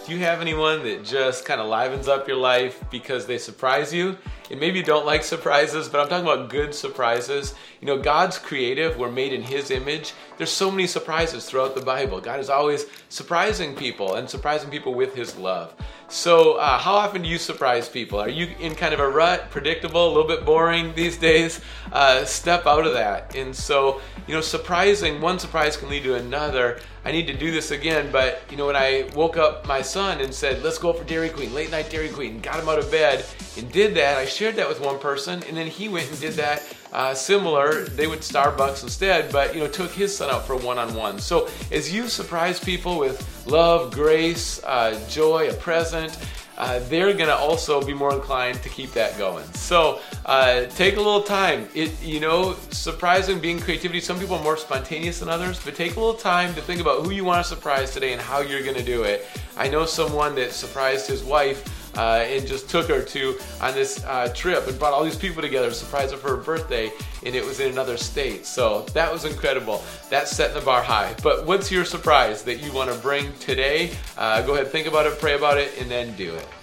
Do you have anyone that just kind of livens up your life because they surprise you? And maybe you don't like surprises, but I'm talking about good surprises. You know, God's creative. We're made in His image. There's so many surprises throughout the Bible. God is always surprising people and surprising people with His love. So how often do you surprise people? Are you in kind of a rut, predictable, a little bit boring these days? Step out of that. And so, you know, one surprise can lead to another. I need to do this again, but you know, when I woke up my son and said, let's go for Dairy Queen, late night Dairy Queen, got him out of bed and did that, I shared that with one person, and then he went and did that similar. They went Starbucks instead, but you know, took his son out for a one-on-one. So as you surprise people with love, grace, joy, a present, they're going to also be more inclined to keep that going. So take a little time. Surprising, being creativity, some people are more spontaneous than others, but take a little time to think about who you want to surprise today and how you're going to do it. I know someone that surprised his wife and just took her on this trip and brought all these people together to surprise her for her birthday, and it was in another state. So that was incredible. That's setting the bar high. But what's your surprise that you want to bring today? Go ahead, think about it, pray about it, and then do it.